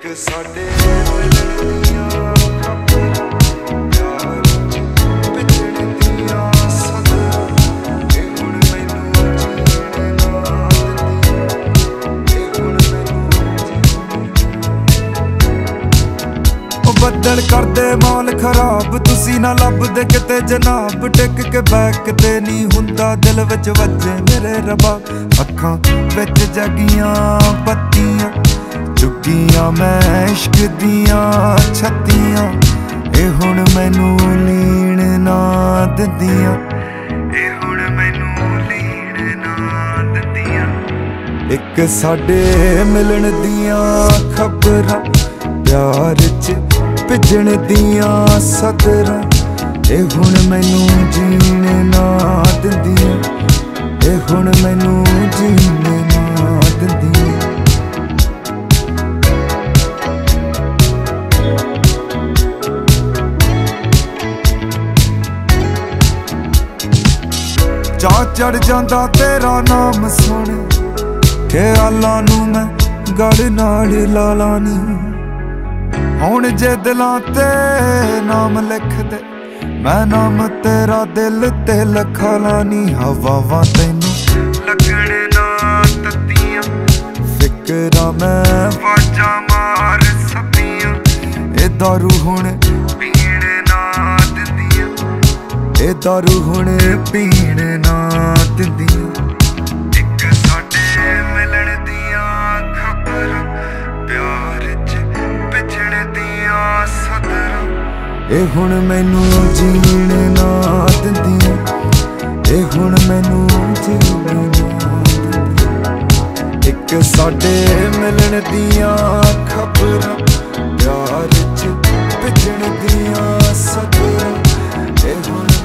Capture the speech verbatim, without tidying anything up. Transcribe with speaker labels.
Speaker 1: एक साडे मिलन दियां प्यार पिछड़ दियां सदरां ए हुण मैनू जीण ना दिंदी ए हुण मैनू ओ बदल करदे माल खराब तुसी ना लभदे किते जनाब टिक के बैक ते नहीं हुंदा दिल विच वजे मेरे रबा अखां विच जगियां बत्तियां चुकियां मैं इश्क दियां छत्तियां ए हुण मैनू लीण ना दिंदियां ए हुण मैनू लीण ना दिंदियां एक साडे मिलन दियां खबरां प्यार च भिजण दियां सदरां ए हुण मैनू जीण ना दिंदियां ए हुण मैनू जीण ना दिंदियां चा चढ़ जांदा तेरा नाम सुन ख्यालां नू मैं गढ़ नाल ला लानी हुण जे दिलां ते नाम लिख दे मैं नाम तेरा दिल ते लखा लानी हवावां तैनू लगण ना तत्तियां फिकरां मैं वाजां मार सपियां ए दारू हुण पीण ना दिंदियां ए दारू हुण पीण ना दिंदियां एक साडे मिलन दियां खबरां प्यार च पिछड़ दियां सदरां ए हुण मैनू जीण ना दिंदियां ए हुण मैनू जीण ना दिंदियां एक साडे मिलन दियां खबरां प्यार च पिछड़ दियां सदरां ए हुण